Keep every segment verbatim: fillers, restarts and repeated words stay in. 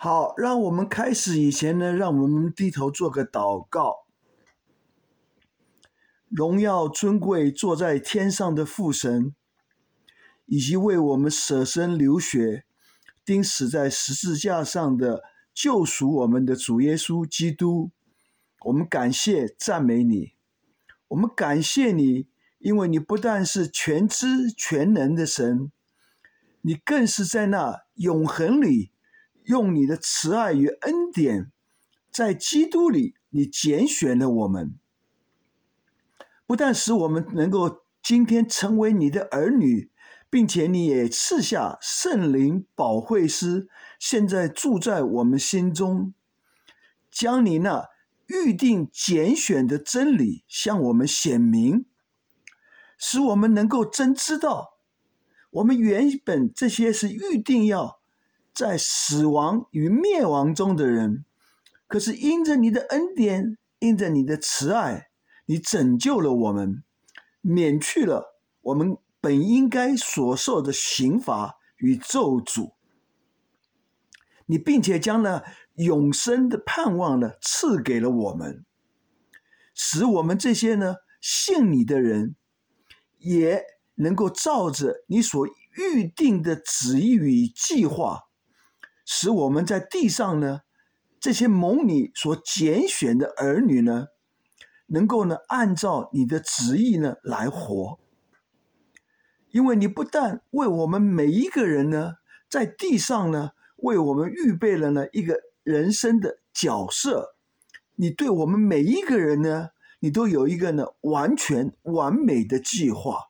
好，让我们开始以前呢，让我们低头做个祷告。荣耀尊贵坐在天上的父神，以及为我们舍身流血钉死在十字架上的救赎我们的主耶稣基督，我们感谢赞美你。我们感谢你，因为你不但是全知全能的神，你更是在那永恒里用你的慈爱与恩典，在基督里你拣选了我们，不但使我们能够今天成为你的儿女，并且你也赐下圣灵保惠师，现在住在我们心中，将你那预定拣选的真理向我们显明，使我们能够真知道，我们原本这些是预定要在死亡与灭亡中的人，可是因着你的恩典，因着你的慈爱，你拯救了我们，免去了我们本应该所受的刑罚与咒诅。你并且将那永生的盼望呢赐给了我们，使我们这些呢信你的人也能够照着你所预定的旨意与计划，使我们在地上呢这些蒙你所拣选的儿女呢，能够呢按照你的旨意呢来活。因为你不但为我们每一个人呢在地上呢为我们预备了呢一个人生的角色，你对我们每一个人呢，你都有一个呢完全完美的计划。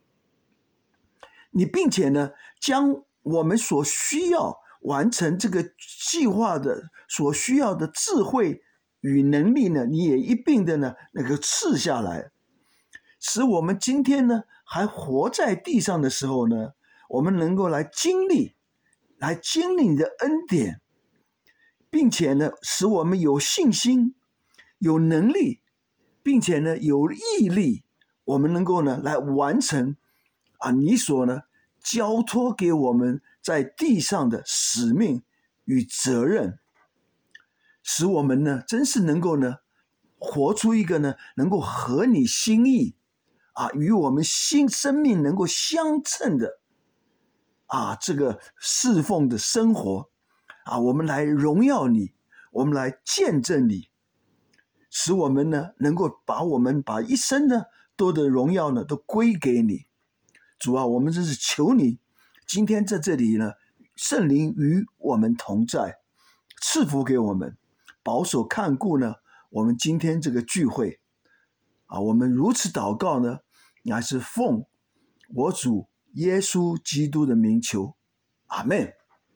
你并且呢将我们所需要完成这个计划的所需要的智慧与能力呢，你也一并的呢那个赐下来，使我们今天呢还活在地上的时候呢，我们能够来经历来经历你的恩典，并且呢使我们有信心有能力，并且呢有毅力，我们能够呢来完成啊你所呢交托给我们在地上的使命与责任，使我们呢真是能够呢活出一个呢能够合你心意啊与我们新生命能够相称的啊这个侍奉的生活啊，我们来荣耀你，我们来见证你，使我们呢能够把我们把一生呢多的荣耀呢都归给你。主啊，我们真是求你今天在这里呢，圣灵与我们同在，赐福给我们，保守看顾呢我们今天这个聚会啊，我们如此祷告呢，乃是奉我主耶稣基督的名求，阿们。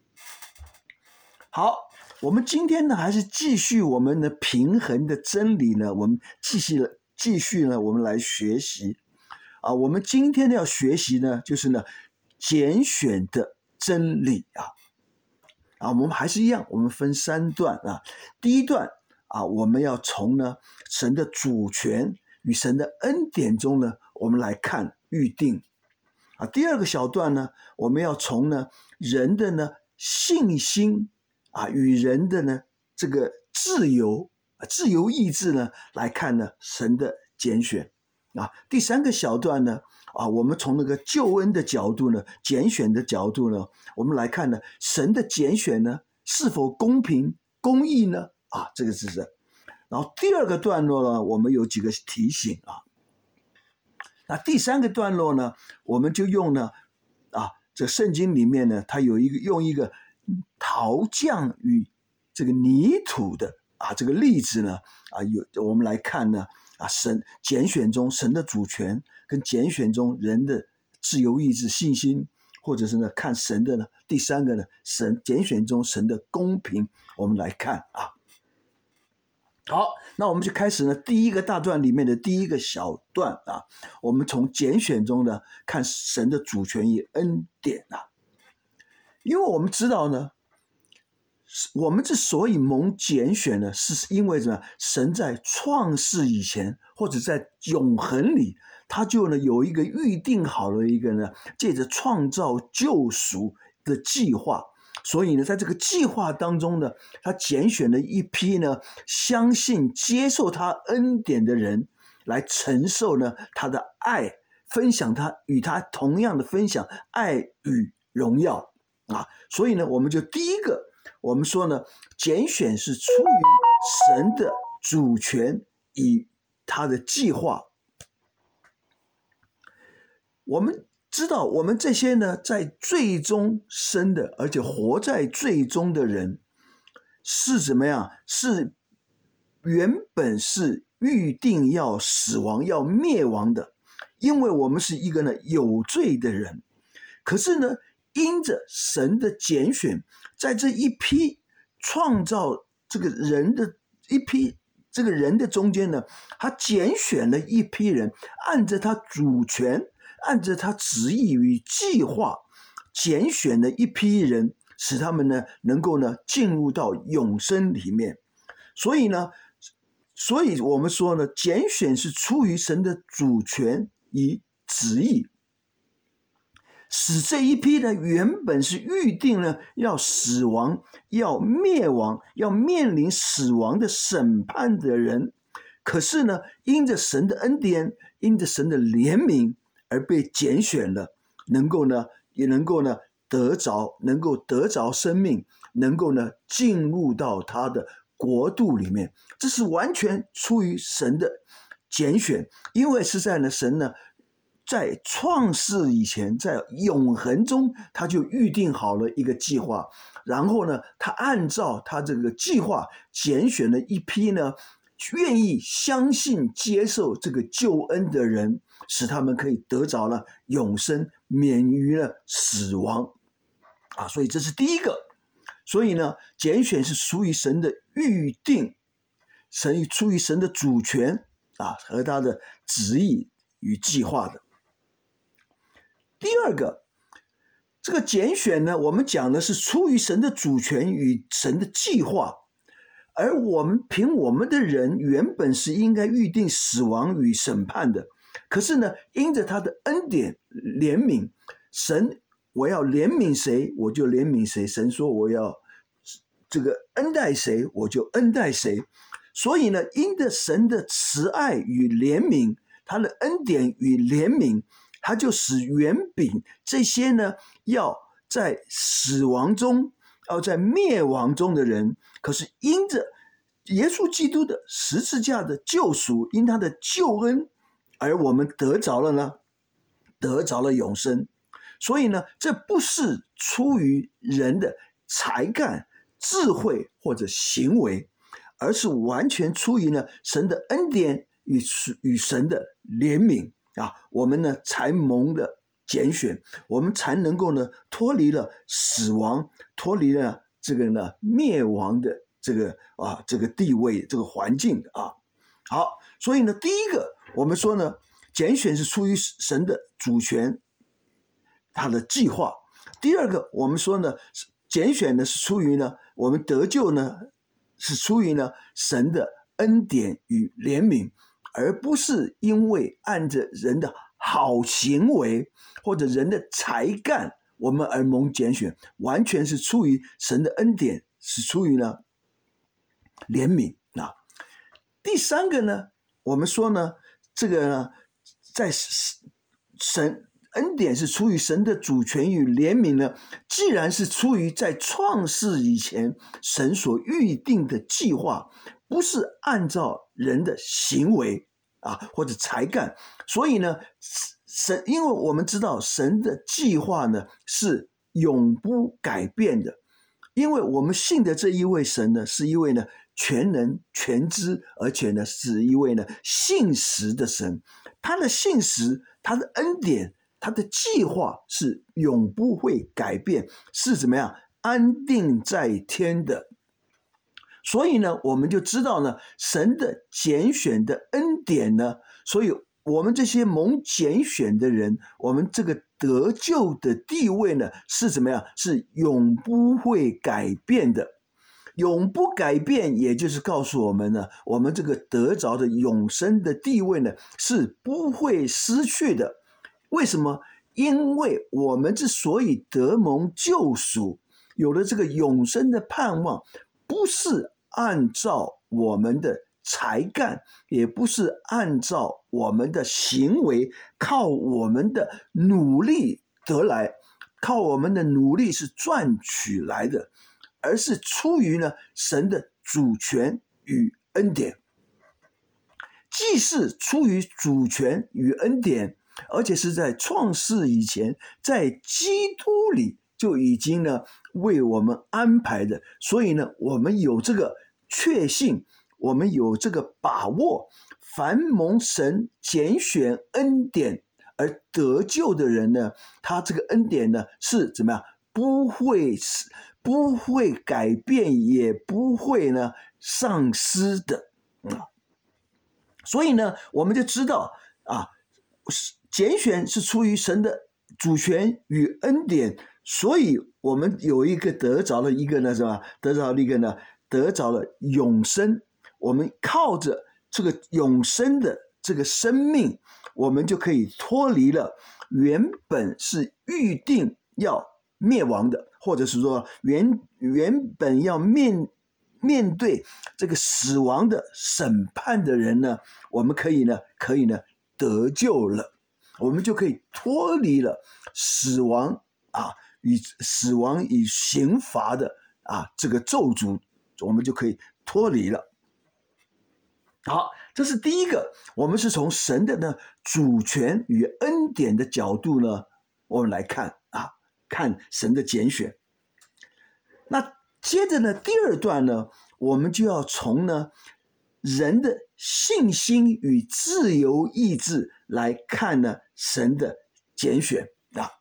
好，我们今天呢还是继续我们的平衡的真理呢，我们继续继续呢我们来学习啊。我们今天要学习呢就是呢拣选的真理啊啊，我们还是一样，我们分三段啊。第一段啊，我们要从呢神的主权与神的恩典中呢，我们来看预定啊。第二个小段呢，我们要从呢人的呢信心啊与人的呢这个自由自由意志呢来看呢神的拣选啊。第三个小段呢啊，我们从那个救恩的角度呢，拣选的角度呢，我们来看呢神的拣选呢是否公平公义呢啊，这个是这。然后第二个段落呢，我们有几个提醒啊。那第三个段落呢，我们就用呢啊，这圣经里面呢，它有一个用一个陶匠与这个泥土的啊这个例子呢啊，有我们来看呢啊，神拣选中神的主权跟拣选中人的自由意志信心，或者是呢看神的呢第三个呢神拣选中神的公平，我们来看啊。好，那我们就开始呢第一个大段里面的第一个小段啊，我们从拣选中呢看神的主权与恩典啊。因为我们知道呢，我们之所以蒙拣选呢，是因为什么？神在创世以前，或者在永恒里，他就呢有一个预定好了一个呢，借着创造救赎的计划所以呢，在这个计划当中呢，他拣选了一批呢相信接受他恩典的人，来承受呢他的爱，分享他与他同样的分享爱与荣耀啊。所以呢，我们就第一个，我们说呢，拣选是出于神的主权与他的计划。我们知道，我们这些呢，在罪中生的，而且活在罪中的人，是怎么样？是原本是预定要死亡、要灭亡的，因为我们是一个呢有罪的人。可是呢，因着神的拣选，在这一批创造这个人的一批这个人的中间呢，他拣选了一批人，按着他主权。按着他旨意与计划拣选的一批人，使他们呢能够呢进入到永生里面。所以呢，所以我们说呢，拣选是出于神的主权与旨意，使这一批呢原本是预定了要死亡、要灭亡、要面临死亡的审判的人，可是呢，因着神的恩典，因着神的怜悯，而被拣选了，能够呢，也能够呢得着，能够得着生命，能够呢进入到他的国度里面。这是完全出于神的拣选，因为是在呢神呢在创世以前，在永恒中，他就预定好了一个计划，然后呢，他按照他这个计划拣选了一批呢愿意相信接受这个救恩的人，使他们可以得着了永生，免于了死亡啊！所以这是第一个。所以呢，拣选是属于神的预定，神出于神的主权啊和他的旨意与计划的。第二个，这个拣选呢，我们讲的是出于神的主权与神的计划。而我们凭我们的人原本是应该预定死亡与审判的，可是呢，因着他的恩典怜悯，神我要怜悯谁我就怜悯谁，神说我要这个恩待谁我就恩待谁。所以呢，因着神的慈爱与怜悯，他的恩典与怜悯，他就使远比这些呢要在死亡中要在灭亡中的人，可是因着耶稣基督的十字架的救赎，因他的救恩，而我们得着了呢，得着了永生。所以呢，这不是出于人的才干、智慧或者行为，而是完全出于呢神的恩典与与神的怜悯啊，我们呢才蒙的拣选，我们才能够呢脱离了死亡，脱离了这个呢灭亡的这个啊这个地位这个环境啊。好，所以呢，第一个我们说呢，拣选是出于神的主权，他的计划。第二个，我们说呢，拣选呢是出于呢我们得救呢是出于呢神的恩典与怜悯，而不是因为按着人的好行为或者人的才干我们而蒙拣选，完全是出于神的恩典，是出于呢怜悯啊。第三个呢，我们说呢，这个呢，在神恩典是出于神的主权与怜悯呢，既然是出于在创世以前神所预定的计划，不是按照人的行为啊或者才干，所以呢，神因为我们知道神的计划呢是永不改变的，因为我们信的这一位神呢是一位呢全能全知，而且呢是一位呢信实的神，他的信实，他的恩典，他的计划是永不会改变，是怎么样安定在天的。所以呢，我们就知道呢，神的拣选的恩典呢，所以我们这些蒙拣选的人，我们这个得救的地位呢，是怎么样？是永不会改变的。永不改变，也就是告诉我们呢，我们这个得着的永生的地位呢，是不会失去的。为什么？因为我们之所以得蒙救赎， 有了这个永生的盼望，不是按照我们的才干，也不是按照我们的行为，靠我们的努力得来，靠我们的努力是赚取来的，而是出于呢神的主权与恩典。既是出于主权与恩典，而且是在创世以前，在基督里就已经呢为我们安排的，所以呢我们有这个确信，我们有这个把握，凡蒙神拣选恩典而得救的人呢，他这个恩典呢是怎么样？不会不会改变，也不会呢丧失的。嗯所以呢，我们就知道啊，拣选是出于神的主权与恩典，所以我们有一个得着了一个呢，是吧？得着了一个呢，得着了永生。我们靠着这个永生的这个生命，我们就可以脱离了原本是预定要灭亡的，或者是说原原本要面。面对这个死亡的审判的人呢，我们可以呢，可以呢得救了，我们就可以脱离了死亡啊与死亡与刑罚的啊这个咒诅，我们就可以脱离了。好，这是第一个，我们是从神的呢主权与恩典的角度呢，我们来看啊，看神的拣选。那接着呢，第二段呢，我们就要从呢人的信心与自由意志来看呢神的拣选啊。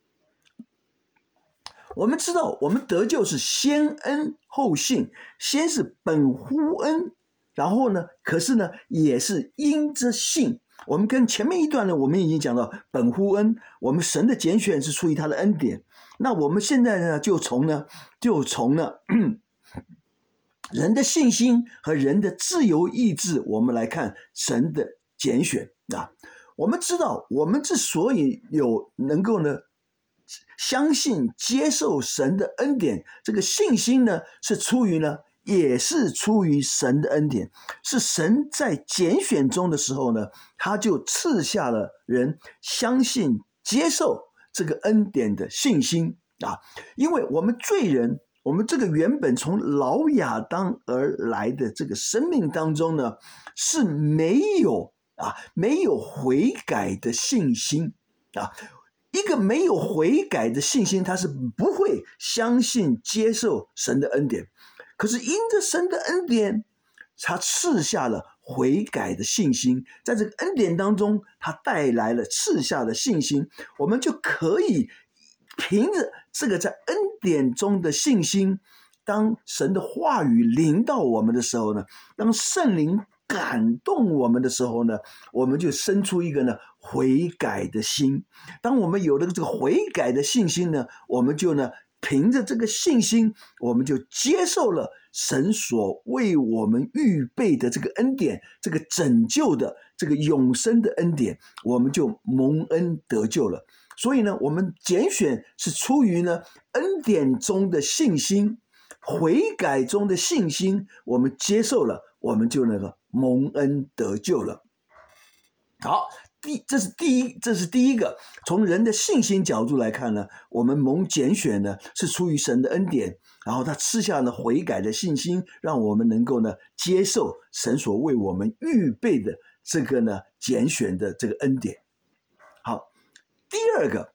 我们知道，我们得救是先恩后信，先是本乎恩，然后呢，可是呢，也是因着信。我们跟前面一段呢，我们已经讲到本乎恩，我们神的拣选是出于他的恩典。那我们现在呢，就从呢，就从呢人的信心和人的自由意志，我们来看神的拣选啊。我们知道，我们之所以有能够呢相信接受神的恩典，这个信心呢是出于呢，也是出于神的恩典，是神在拣选中的时候呢，他就赐下了人相信接受这个恩典的信心啊。因为我们罪人，我们这个原本从老亚当而来的这个生命当中呢，是没有啊没有悔改的信心啊。一个没有悔改的信心，他是不会相信接受神的恩典。可是因着神的恩典，他赐下了悔改的信心，在这个恩典当中，他带来了赐下的信心，我们就可以凭着这个在恩典中的信心，当神的话语临到我们的时候呢，当圣灵感动我们的时候呢，我们就生出一个呢悔改的心。当我们有了这个悔改的信心呢，我们就呢凭着这个信心，我们就接受了神所为我们预备的这个恩典，这个拯救的这个永生的恩典，我们就蒙恩得救了。所以呢，我们拣选是出于呢恩典中的信心，悔改中的信心，我们接受了，我们就那个蒙恩得救了。好，第这是第一，这是第一个。从人的信心角度来看呢，我们蒙拣选呢是出于神的恩典，然后他赐下了悔改的信心，让我们能够呢接受神所为我们预备的这个呢拣选的这个恩典。好，第二个，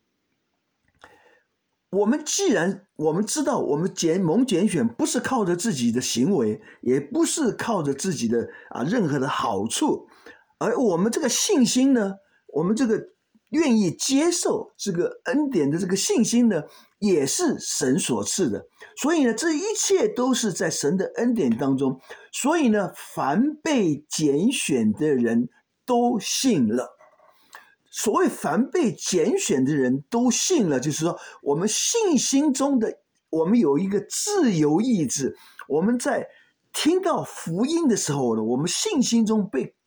我们既然我们知道我们拣蒙拣选不是靠着自己的行为，也不是靠着自己的啊任何的好处，而我们这个信心呢，我们这个愿意接受这个恩典的这个信心呢，也是神所赐的。所以呢，这一切都是在神的恩典当中。所以呢，凡被拣选的人都信了。所谓凡被拣选的人都信了，就是说我们信心中的，我们有一个自由意志，我们在听到福音的时候呢，我们信心中被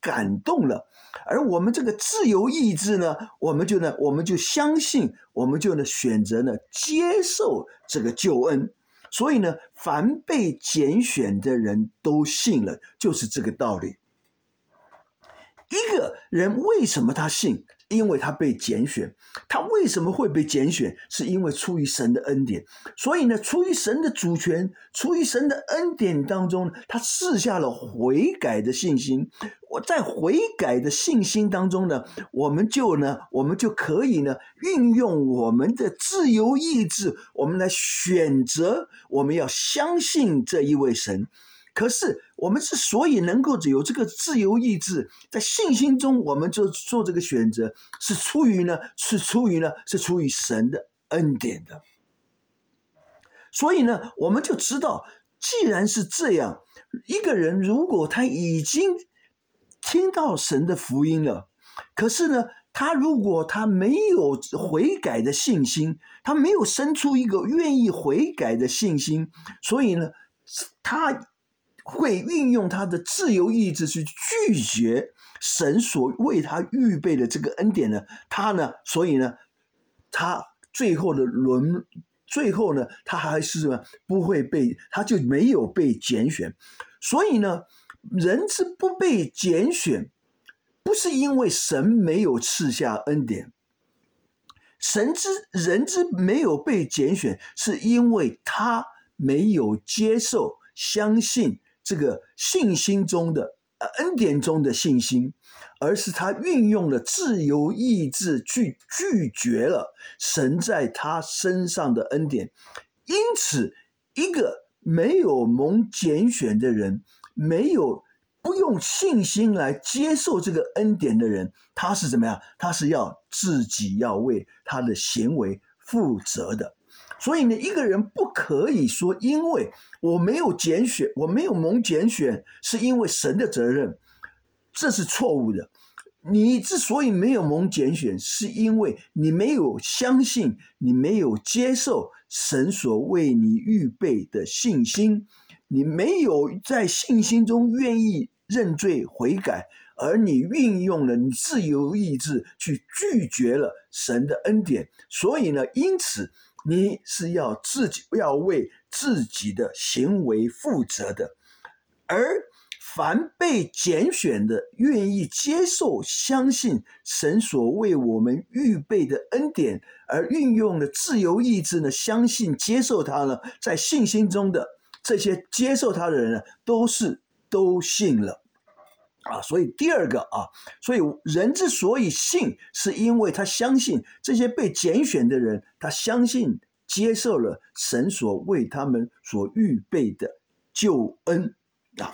感动了，而我们这个自由意志呢，我们就呢，我们就相信，我们就呢选择呢接受这个救恩。所以呢，凡被拣选的人都信了，就是这个道理。一个人为什么他信？因为他被拣选。他为什么会被拣选？是因为出于神的恩典。所以呢，出于神的主权，出于神的恩典当中，他赐下了悔改的信心。我在悔改的信心当中呢，我们就呢，我们就可以呢，运用我们的自由意志，我们来选择，我们要相信这一位神。可是我们之所以能够有这个自由意志，在信心中我们就做这个选择，是出于呢，是出于呢，是出于神的恩典的。所以呢，我们就知道，既然是这样，一个人如果他已经听到神的福音了，可是呢，他如果他没有悔改的信心，他没有生出一个愿意悔改的信心，所以呢，他会运用他的自由意志去拒绝神所为他预备的这个恩典呢，他呢，所以呢，他最后的轮，最后呢，他还是呢不会被，他就没有被拣选。所以呢，人之不被拣选，不是因为神没有赐下恩典，神之人之没有被拣选，是因为他没有接受、相信这个信心中的恩典中的信心，而是他运用了自由意志去拒绝了神在他身上的恩典。因此，一个没有蒙拣选的人，没有不用信心来接受这个恩典的人，他是怎么样？他是要自己要为他的行为负责的。所以呢，一个人不可以说因为我没有拣选，我没有蒙拣选，是因为神的责任，这是错误的。你之所以没有蒙拣选，是因为你没有相信，你没有接受神所为你预备的信心，你没有在信心中愿意认罪悔改，而你运用了你自由意志去拒绝了神的恩典。所以呢，因此你是要自己要为自己的行为负责的。而凡被拣选的，愿意接受相信神所为我们预备的恩典，而运用了自由意志呢，相信接受他呢，在信心中的这些接受他的人呢，都是都信了啊。所以第二个啊，所以人之所以信，是因为他相信这些被拣选的人，他相信接受了神所为他们所预备的救恩啊。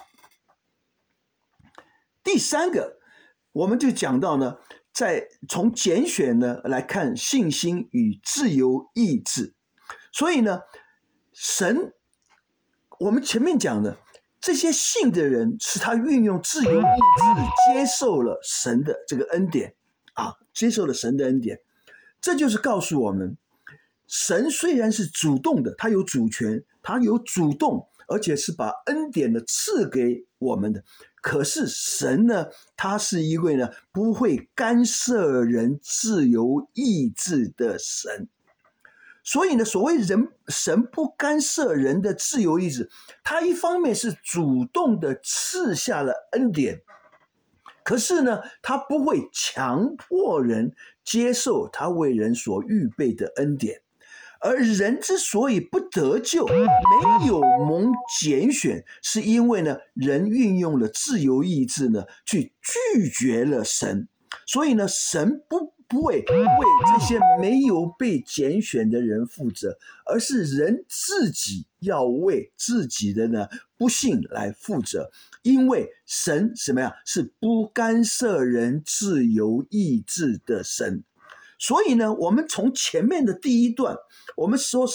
第三个，我们就讲到呢，在从拣选呢来看信心与自由意志。所以呢，神，我们前面讲的这些信的人，是他运用自由意志接受了神的这个恩典啊，接受了神的恩典。这就是告诉我们，神虽然是主动的，他有主权，他有主动，而且是把恩典的赐给我们的。可是神呢，他是一位呢不会干涉人自由意志的神。所以呢，所谓人神不干涉人的自由意志，他一方面是主动的赐下了恩典，可是呢，他不会强迫人接受他为人所预备的恩典。而人之所以不得救，没有蒙拣选，是因为呢，人运用了自由意志呢，去拒绝了神。所以呢，神不不会为这些没有被拣选的人负责，而是人自己要为自己的呢不信来负责。因为神什么呀？是不干涉人自由意志的神。所以呢，我们从前面的第一段，我们所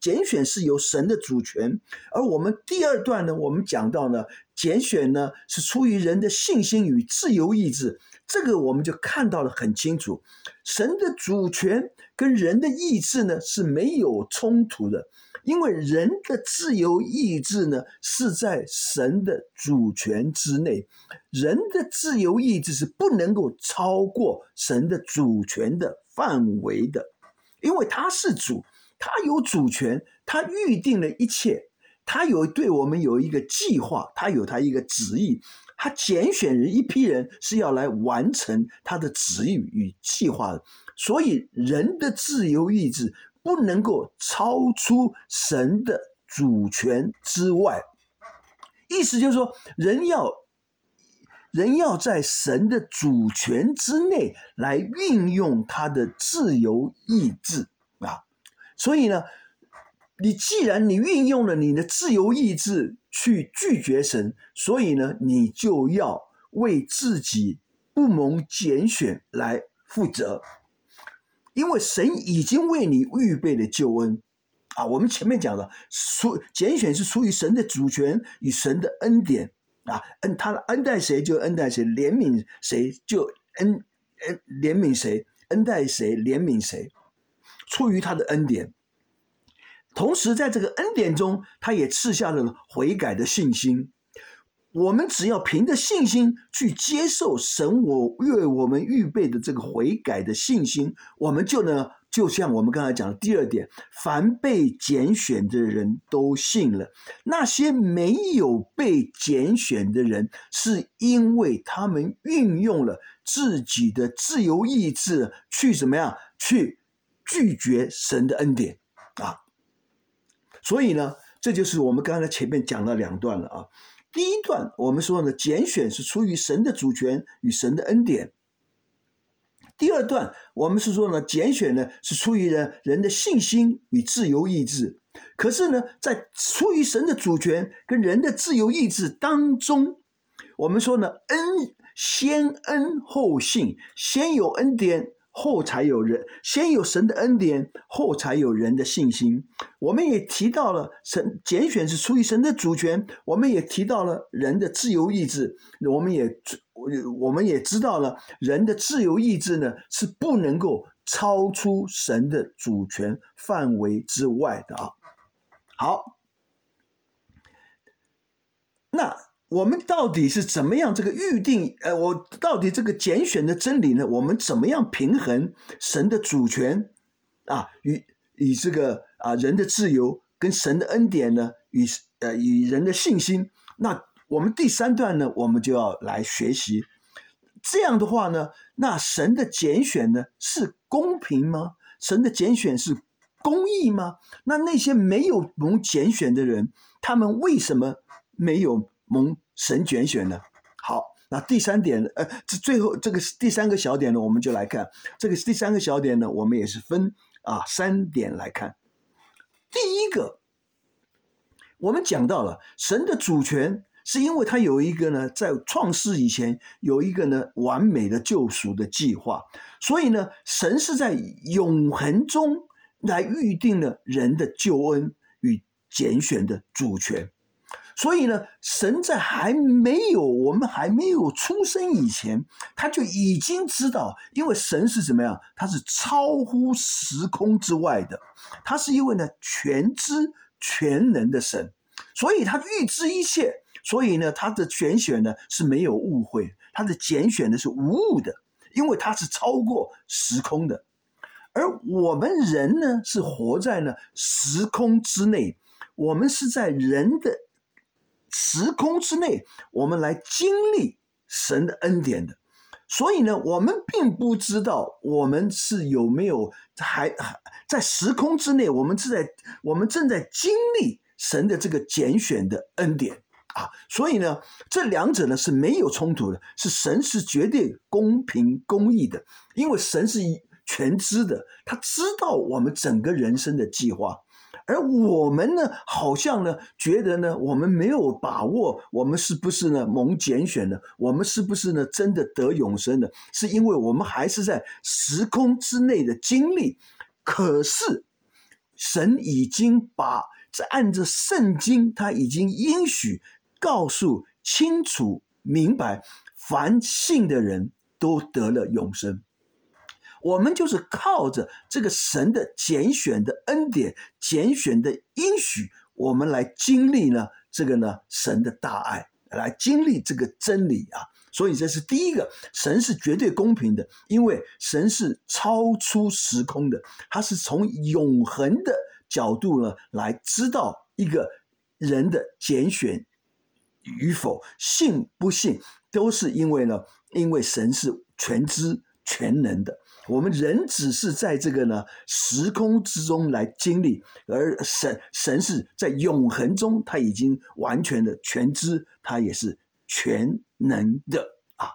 拣选是由神的主权，而我们第二段呢，我们讲到呢，拣选呢是出于人的信心与自由意志，这个我们就看到了很清楚，神的主权跟人的意志呢是没有冲突的，因为人的自由意志呢是在神的主权之内，人的自由意志是不能够超过神的主权的范围的，因为他是主，他有主权，他预定了一切，他有对我们有一个计划，他有他一个旨意，他拣选人一批人是要来完成他的旨意与计划的，所以人的自由意志不能够超出神的主权之外。意思就是说，人要人要在神的主权之内来运用他的自由意志啊。所以呢，你既然你运用了你的自由意志去拒绝神，所以呢，你就要为自己不蒙拣选来负责，因为神已经为你预备了救恩啊。我们前面讲的，拣选是出于神的主权与神的恩典啊，恩他恩待谁就恩待谁，怜悯谁就恩恩怜悯谁，恩待谁怜悯谁，出于他的恩典。同时在这个恩典中，他也赐下了悔改的信心。我们只要凭着信心去接受神我为我们预备的这个悔改的信心，我们就呢，就像我们刚才讲的第二点，凡被拣选的人都信了。那些没有被拣选的人，是因为他们运用了自己的自由意志去怎么样，去拒绝神的恩典啊。所以呢，这就是我们刚才前面讲了两段了啊。第一段我们说呢，拣选是出于神的主权与神的恩典。第二段我们是说呢，拣选呢是出于人人的信心与自由意志。可是呢，在出于神的主权跟人的自由意志当中，我们说呢，恩先恩后信，先有恩典后才有人，先有神的恩典后才有人的信心。我们也提到了神拣选是出于神的主权，我们也提到了人的自由意志，我们也我们也知道了人的自由意志呢是不能够超出神的主权范围之外的啊。好，那我们到底是怎么样这个预定呃，我到底这个拣选的真理呢，我们怎么样平衡神的主权啊与与这个啊人的自由跟神的恩典呢与呃与人的信心？那我们第三段呢，我们就要来学习。这样的话呢，那神的拣选呢是公平吗？神的拣选是公义吗？那那些没有蒙拣选的人，他们为什么没有蒙神拣选呢？好，那第三点，呃，这最后这个第三个小点呢，我们就来看这个第三个小点呢，我们也是分啊三点来看。第一个，我们讲到了神的主权，是因为他有一个呢，在创世以前有一个呢完美的救赎的计划，所以呢，神是在永恒中来预定了人的救恩与拣选的主权。所以呢，神在还没有我们还没有出生以前，他就已经知道，因为神是怎么样，他是超乎时空之外的，他是因为呢全知全能的神，所以他预知一切，所以呢他的拣选呢是没有误会，他的拣选呢是无误的，因为他是超过时空的。而我们人呢是活在呢时空之内，我们是在人的时空之内，我们来经历神的恩典的。所以呢，我们并不知道我们是有没有还在时空之内，我们是在我们正在经历神的这个拣选的恩典啊。所以呢，这两者呢是没有冲突的，是神是绝对公平公义的，因为神是全知的，他知道我们整个人生的计划。而我们呢，好像呢，觉得呢，我们没有把握，我们是不是呢蒙拣选的？我们是不是呢真的得永生的？是因为我们还是在时空之内的经历。可是， 神已经把按着圣经，他已经应许告诉清楚明白，凡信的人都得了永生。我们就是靠着这个神的拣选的恩典，拣选的应许，我们来经历呢这个呢神的大爱，来经历这个真理啊。所以这是第一个，神是绝对公平的，因为神是超出时空的，他是从永恒的角度呢来知道一个人的拣选与否，信不信都是因为呢，因为神是全知全能的，我们人只是在这个呢时空之中来经历，而神神是在永恒中，他已经完全的全知，他也是全能的啊。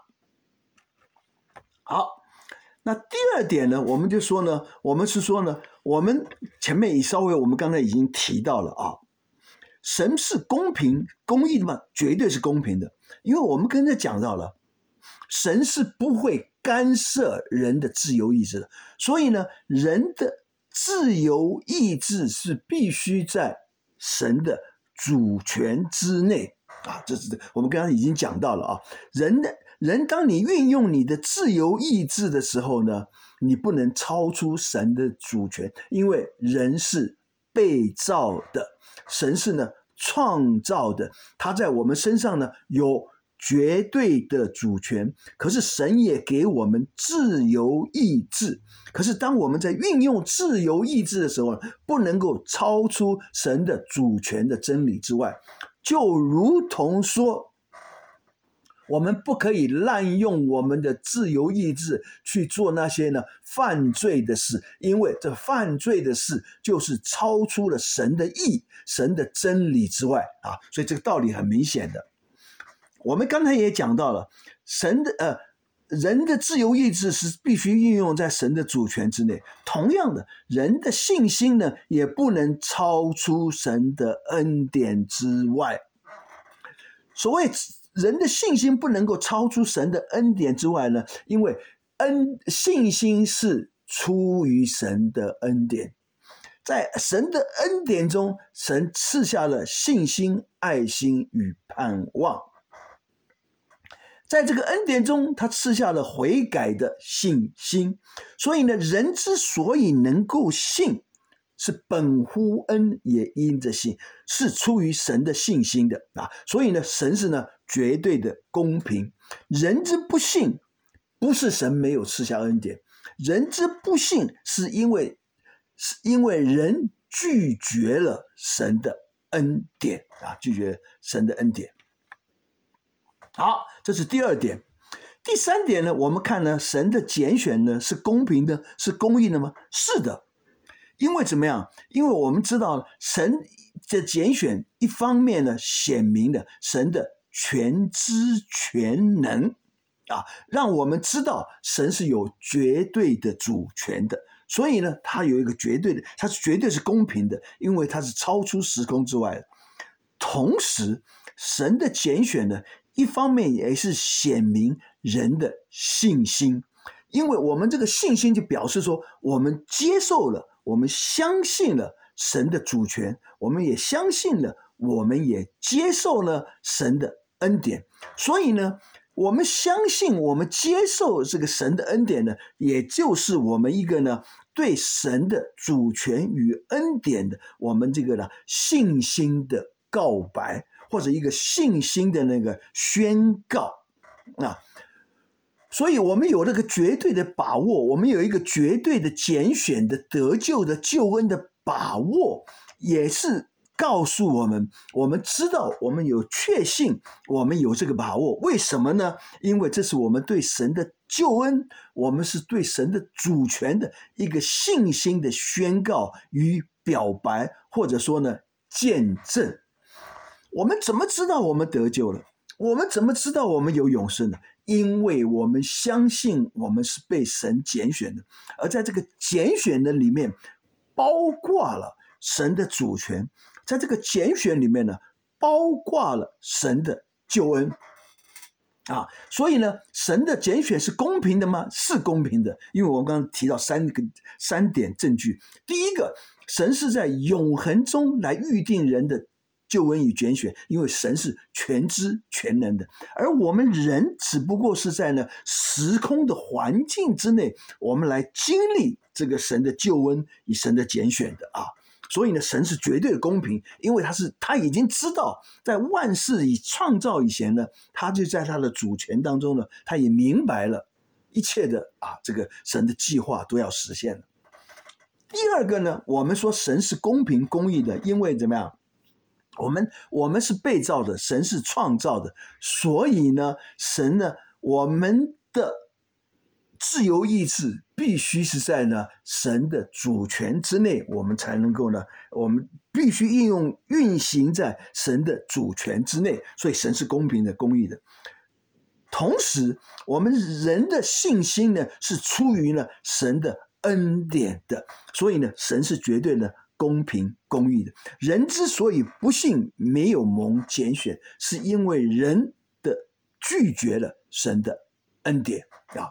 好，那第二点呢，我们就说呢，我们是说呢，我们前面也稍微我们刚才已经提到了啊，神是公平公义的吗？绝对是公平的，因为我们刚才讲到了，神是不会干涉人的自由意志的，所以呢，人的自由意志是必须在神的主权之内啊，这是我们刚刚已经讲到了啊。人的人，当你运用你的自由意志的时候呢，你不能超出神的主权，因为人是被造的，神是呢创造的，他在我们身上呢有绝对的主权，可是神也给我们自由意志，可是当我们在运用自由意志的时候，不能够超出神的主权的真理之外，就如同说我们不可以滥用我们的自由意志去做那些呢犯罪的事，因为这犯罪的事就是超出了神的义、神的真理之外啊，所以这个道理很明显的。我们刚才也讲到了，神的呃人的自由意志是必须运用在神的主权之内，同样的，人的信心呢也不能超出神的恩典之外。所谓人的信心不能够超出神的恩典之外呢，因为恩信心是出于神的恩典，在神的恩典中，神赐下了信心、爱心与盼望。在这个恩典中，他赐下了悔改的信心。所以呢，人之所以能够信，是本乎恩，也因着信，是出于神的信心的啊。所以呢，神是呢绝对的公平。人之不信，不是神没有赐下恩典，人之不信是因为是因为人拒绝了神的恩典啊，拒绝神的恩典。好，这是第二点。第三点呢，我们看呢，神的拣选呢是公平的，是公义的吗？是的，因为怎么样？因为我们知道神的拣选，一方面呢显明了神的全知全能啊，让我们知道神是有绝对的主权的。所以呢，他有一个绝对的，他是绝对是公平的，因为他是超出时空之外的。同时，神的拣选呢，一方面也是显明人的信心，因为我们这个信心就表示说，我们接受了，我们相信了神的主权，我们也相信了，我们也接受了神的恩典。所以呢，我们相信，我们接受这个神的恩典呢，也就是我们一个呢对神的主权与恩典的我们这个呢信心的告白，或者一个信心的那个宣告啊。所以我们有那个绝对的把握，我们有一个绝对的拣选的得救的救恩的把握，也是告诉我们，我们知道，我们有确信，我们有这个把握。为什么呢？因为这是我们对神的救恩，我们是对神的主权的一个信心的宣告与表白，或者说呢见证。我们怎么知道我们得救了？我们怎么知道我们有永生呢？因为我们相信我们是被神拣选的，而在这个拣选的里面包括了神的主权，在这个拣选里面呢包括了神的救恩啊。所以呢，神的拣选是公平的吗？是公平的，因为我们刚刚提到三个三点证据。第一个， 神是在永恒中来预定人的救恩与拣选，因为神是全知全能的，而我们人只不过是在呢时空的环境之内，我们来经历这个神的救恩与神的拣选的啊。所以呢，神是绝对的公平，因为他是他已经知道，在万事以创造以前呢，他就在他的主权当中呢，他也明白了一切的啊，这个神的计划都要实现了。第二个呢，我们说神是公平公义的，因为怎么样？我们我们是被造的，神是创造的，所以呢，神呢，我们的自由意志必须是在呢神的主权之内，我们才能够呢，我们必须应用运行在神的主权之内，所以神是公平的、公义的。同时，我们人的信心呢是出于呢神的恩典的，所以呢，神是绝对的公平公义的。人之所以不信没有蒙拣选，是因为人的拒绝了神的恩典啊。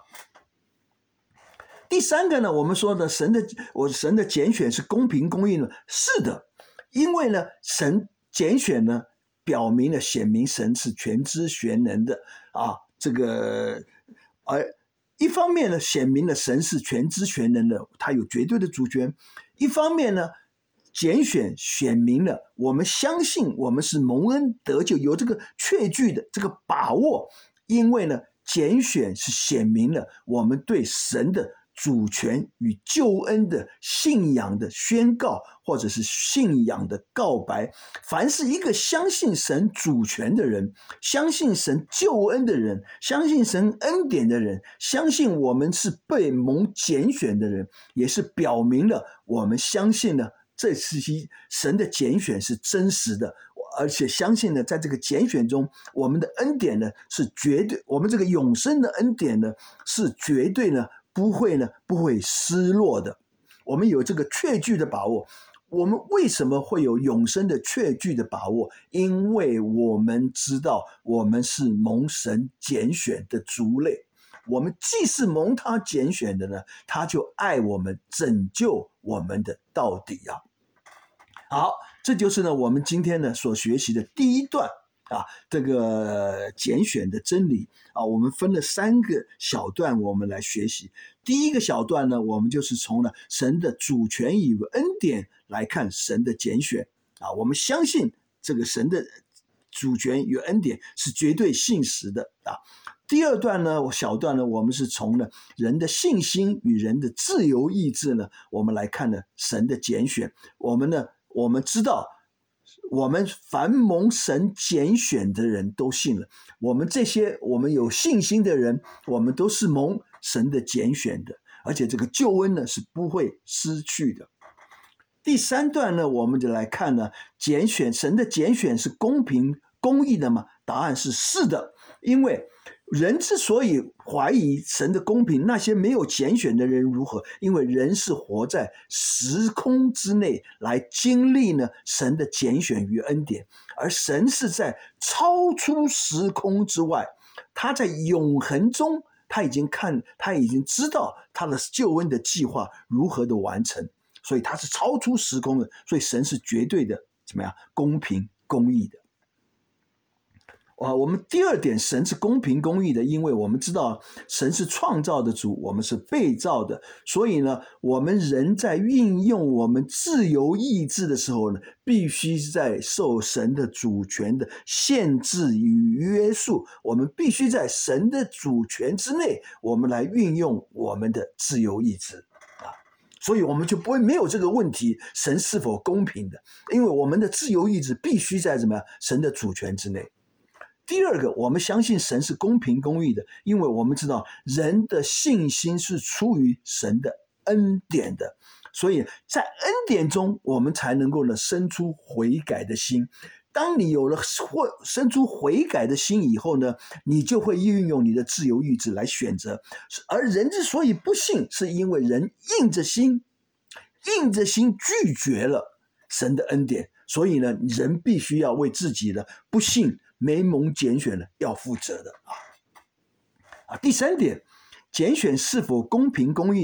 第三个呢，我们说的神的我神的拣选是公平公义呢，是的，因为呢，神拣选呢，表明了显明神是全知全能的啊，这个而一方面呢，显明了神是全知全能的，他有绝对的主权；一方面呢，拣选显明了我们相信我们是蒙恩得救，有这个确据的这个把握，因为呢，拣选是显明了我们对神的主权与救恩的信仰的宣告，或者是信仰的告白。凡是一个相信神主权的人，相信神救恩的人，相信神恩典的人，相信我们是被蒙拣选的人，也是表明了我们相信了这是神的拣选是真实的，而且相信呢，在这个拣选中，我们的恩典呢是绝对，我们这个永生的恩典呢是绝对呢不会呢不会失落的。我们有这个确据的把握。我们为什么会有永生的确据的把握？因为我们知道我们是蒙神拣选的族类。我们既是蒙他拣选的呢，他就爱我们，拯救我们的到底啊。好，这就是呢我们今天呢所学习的第一段啊，这个拣选的真理啊，我们分了三个小段，我们来学习。第一个小段呢，我们就是从呢神的主权与恩典来看神的拣选啊，我们相信这个神的主权与恩典是绝对信实的啊。第二段呢，小段呢，我们是从呢人的信心与人的自由意志呢，我们来看呢神的拣选。我们呢，我们知道，我们凡蒙神拣选的人都信了。我们这些我们有信心的人，我们都是蒙神的拣选的，而且这个救恩呢是不会失去的。第三段呢，我们就来看呢，拣选神的拣选是公平公义的吗？答案是是的，因为人之所以怀疑神的公平，那些没有拣选的人如何？因为人是活在时空之内来经历呢神的拣选与恩典，而神是在超出时空之外，他在永恒中，他已经看，他已经知道他的救恩的计划如何的完成，所以他是超出时空的，所以神是绝对的怎么样公平公义的。啊，我们第二点，神是公平公义的，因为我们知道神是创造的主，我们是被造的，所以呢，我们人在运用我们自由意志的时候呢，必须在受神的主权的限制与约束，我们必须在神的主权之内，我们来运用我们的自由意志啊，所以我们就不会没有这个问题，神是否公平的，因为我们的自由意志必须在什么神的主权之内。第二个，我们相信神是公平公义的，因为我们知道人的信心是出于神的恩典的，所以在恩典中我们才能够呢生出悔改的心。当你有了生出悔改的心以后呢，你就会运用你的自由意志来选择。而人之所以不信，是因为人硬着心硬着心拒绝了神的恩典，所以呢，人必须要为自己的不信没蒙拣选了要负责的啊。啊，第三点，拣选是否公平公义的？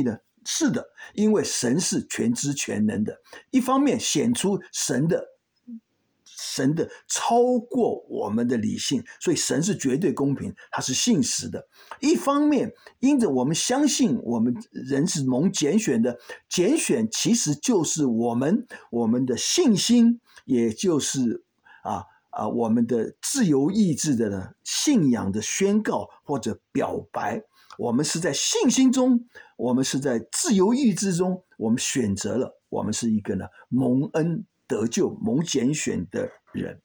是的，因为神是全知全能的，一方面显出神的神的超过我们的理性，所以神是绝对公平，他是信实的。一方面因着我们相信我们人是蒙拣选的，拣选其实就是我们我们的信心，也就是啊啊我们的自由意志的呢信仰的宣告或者表白。我们是在信心中，我们是在自由意志中，我们选择了，我们是一个呢蒙恩得救、蒙拣选的人。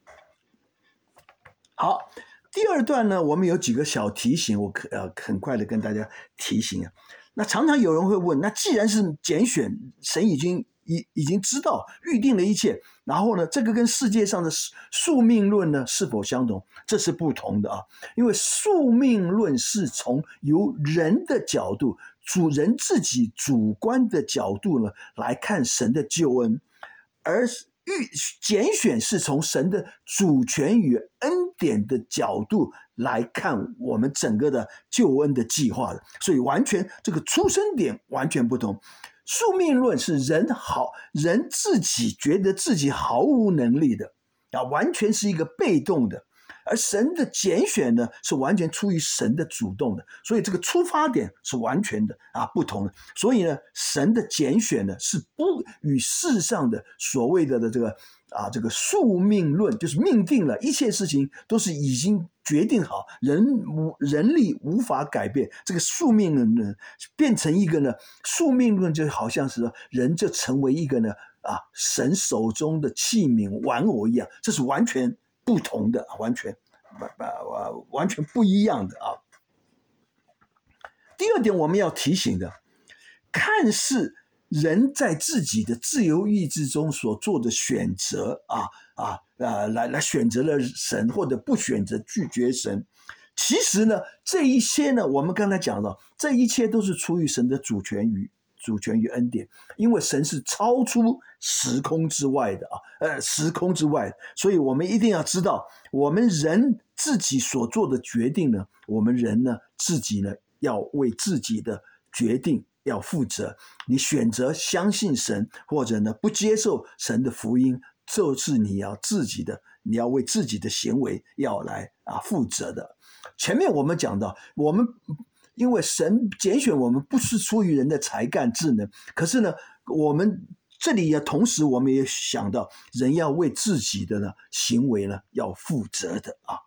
好，第二段呢，我们有几个小提醒，我可呃很快的跟大家提醒啊。那常常有人会问，那既然是拣选，神已经已已经知道预定了一切，然后呢，这个跟世界上的宿命论呢是否相同？这是不同的啊，因为宿命论是从由人的角度，主人自己主观的角度呢来看神的救恩，而预拣选是从神的主权与恩典的角度来看我们整个的救恩的计划的，所以完全这个出生点完全不同。宿命论是人好人自己觉得自己毫无能力的啊，完全是一个被动的，而神的拣选呢是完全出于神的主动的，所以这个出发点是完全的啊不同的。所以呢，神的拣选呢是不与世上的所谓的的这个啊这个宿命论，就是命定了一切事情都是已经决定好，人人力无法改变。这个宿命论呢变成一个呢宿命论，就好像是说人就成为一个呢啊神手中的器皿玩偶一样，这是完全不同的，完全完全不一样的啊。第二点我们要提醒的，看似人在自己的自由意志中所做的选择啊啊啊，来来选择了神，或者不选择拒绝神。其实呢，这一些呢，我们刚才讲到，这一切都是出于神的主权与主权与恩典，因为神是超出时空之外的啊，呃，时空之外的，所以我们一定要知道，我们人自己所做的决定呢，我们人呢自己呢要为自己的决定要负责。你选择相信神，或者呢不接受神的福音，就是你要自己的，你要为自己的行为要来啊负责的。前面我们讲到，我们因为神拣选我们不是出于人的才干智能，可是呢，我们这里也同时我们也想到，人要为自己的呢行为呢要负责的啊。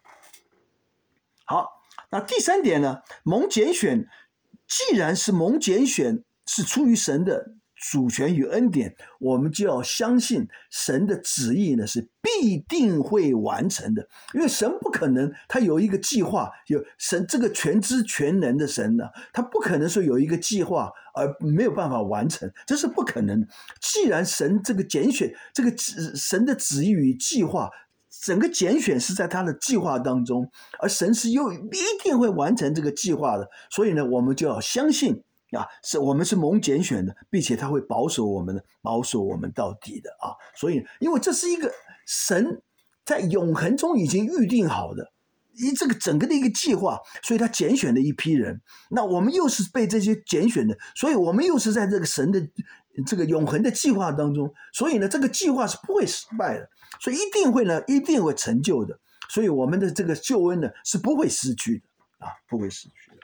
好，那第三点呢，蒙拣选，既然是蒙拣选是出于神的主权与恩典，我们就要相信神的旨意呢是必定会完成的，因为神不可能他有一个计划，有神这个全知全能的神呢，他不可能说有一个计划而没有办法完成，这是不可能的。既然神这个拣选，这个神的旨意与计划，整个拣选是在他的计划当中，而神是又一定会完成这个计划的，所以呢，我们就要相信啊，是我们是蒙拣选的，并且他会保守我们的，保守我们到底的啊。所以，因为这是一个神在永恒中已经预定好的一这个整个的一个计划，所以他拣选了一批人，那我们又是被这些拣选的，所以我们又是在这个神的这个永恒的计划当中，所以呢，这个计划是不会失败的，所以一定会呢，一定会成就的，所以我们的这个救恩呢是不会失去的啊，不会失去的。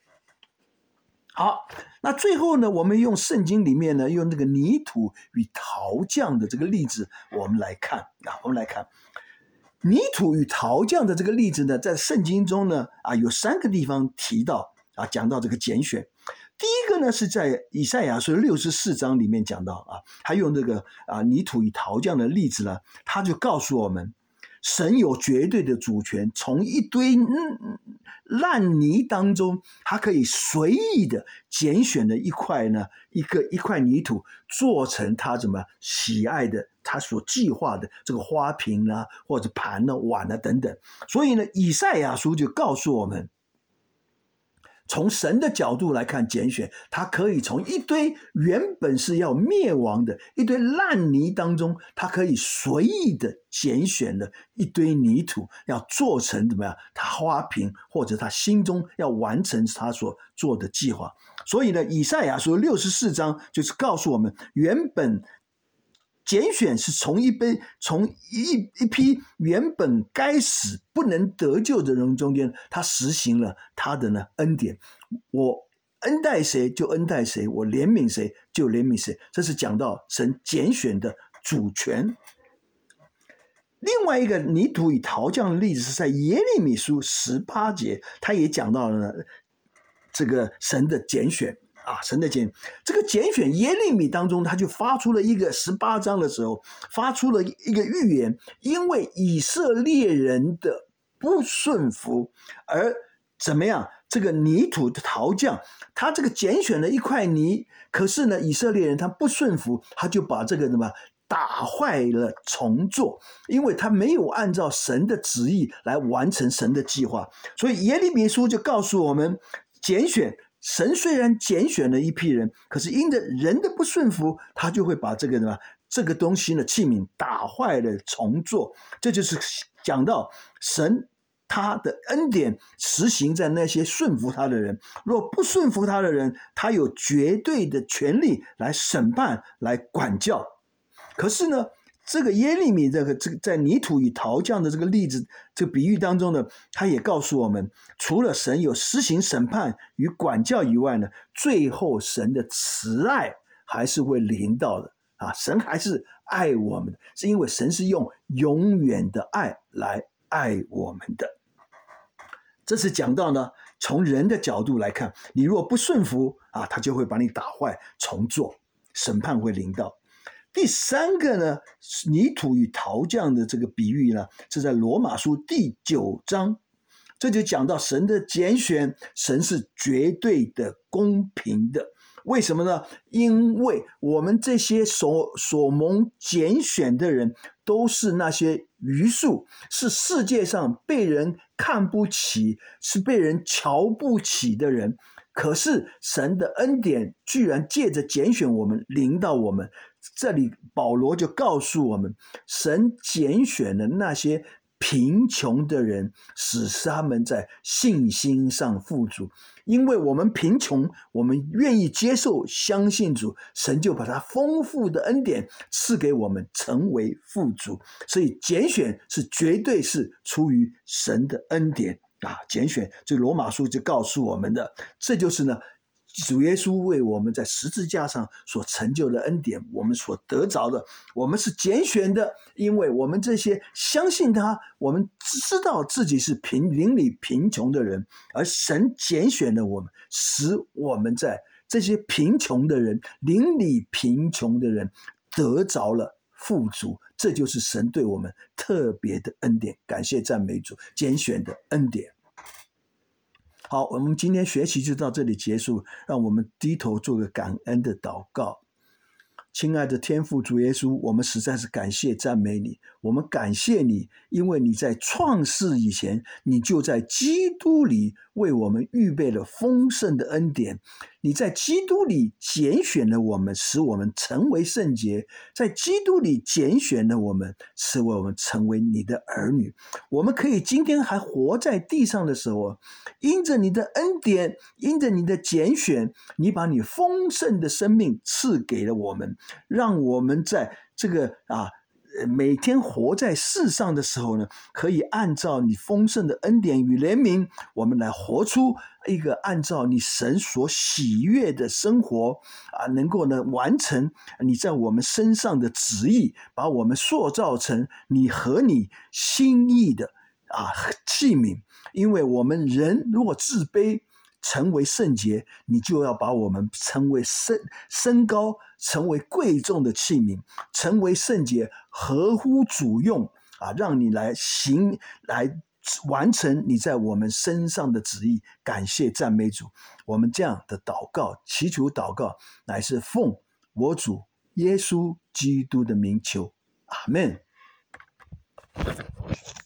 好，那最后呢，我们用圣经里面呢，用这个泥土与陶匠的这个例子，我们来看啊，我们来看泥土与陶匠的这个例子呢，在圣经中呢，啊，有三个地方提到啊，讲到这个拣选。第一个呢，是在以赛亚书六十四章里面讲到啊，他用这个啊泥土与陶匠的例子呢，他就告诉我们，神有绝对的主权，从一堆烂泥当中，他可以随意的拣选的一块呢，一个一块泥土，做成他怎么喜爱的，他所计划的这个花瓶啊，或者盘啊、碗啊等等。所以呢，以赛亚书就告诉我们，从神的角度来看拣选，他可以从一堆原本是要灭亡的一堆烂泥当中，他可以随意的拣选了一堆泥土，要做成怎么样他花瓶，或者他心中要完成他所做的计划。 所以呢，以赛亚书六十四章就是告诉我们，原本拣选是从一杯从一一批原本该死不能得救的人中间，他实行了他的呢恩典。我恩待谁就恩待谁，我怜悯谁就怜悯谁，这是讲到神拣选的主权。另外一个泥土与陶匠的例子是在耶利米书十八节，他也讲到了这个神的拣选啊，神的拣这个拣选耶利米当中，他就发出了一个十八章的时候，发出了一个预言，因为以色列人的不顺服而怎么样？这个泥土的陶匠，他这个拣选了一块泥，可是呢，以色列人他不顺服，他就把这个什么打坏了重做，因为他没有按照神的旨意来完成神的计划。所以耶利米书就告诉我们，拣选神虽然拣选了一批人，可是因着人的不顺服，他就会把这个什么这个东西的器皿打坏了重做。这就是讲到神他的恩典实行在那些顺服他的人，若不顺服他的人，他有绝对的权利来审判来管教。可是呢，这个耶利米这个这个在泥土与陶匠的这个例子这个比喻当中呢，他也告诉我们，除了神有施行审判与管教以外呢，最后神的慈爱还是会临到的啊！神还是爱我们的，是因为神是用永远的爱来爱我们的。这是讲到呢，从人的角度来看，你若不顺服啊，他就会把你打坏重做，审判会临到。第三个呢，泥土与陶匠的这个比喻呢，是在罗马书第九章，这就讲到神的拣选，神是绝对的公平的。为什么呢？因为我们这些所所蒙拣选的人，都是那些余数，是世界上被人看不起，是被人瞧不起的人。可是神的恩典居然借着拣选我们临到我们。这里保罗就告诉我们，神拣选了那些贫穷的人，使他们在信心上富足。因为我们贫穷，我们愿意接受相信主，神就把他丰富的恩典赐给我们，成为富足。所以拣选是绝对是出于神的恩典啊！拣选，这罗马书就告诉我们的，这就是呢主耶稣为我们在十字架上所成就的恩典，我们所得着的，我们是拣选的，因为我们这些相信他，我们知道自己是贫邻里贫穷的人，而神拣选了我们，使我们在这些贫穷的人邻里贫穷的人得着了富足。这就是神对我们特别的恩典，感谢赞美主，拣选的恩典。好，我们今天学习就到这里结束，让我们低头做个感恩的祷告。亲爱的天父主耶稣，我们实在是感谢赞美你，我们感谢你，因为你在创世以前，你就在基督里为我们预备了丰盛的恩典。你在基督里拣选了我们，使我们成为圣洁，在基督里拣选了我们，使我们成为你的儿女。我们可以今天还活在地上的时候，因着你的恩典，因着你的拣选，你把你丰盛的生命赐给了我们，让我们在这个啊每天活在世上的时候呢，可以按照你丰盛的恩典与怜悯，我们来活出一个按照你神所喜悦的生活啊，能够呢完成你在我们身上的旨意，把我们塑造成你和你心意的啊器皿。因为我们人如果自卑，成为圣洁，你就要把我们成为身身高，成为贵重的器皿，成为圣洁，合乎主用啊，让你来行，来完成你在我们身上的旨意。感谢赞美主，我们这样的祷告，祈求祷告，乃是奉我主耶稣基督的名求，阿们。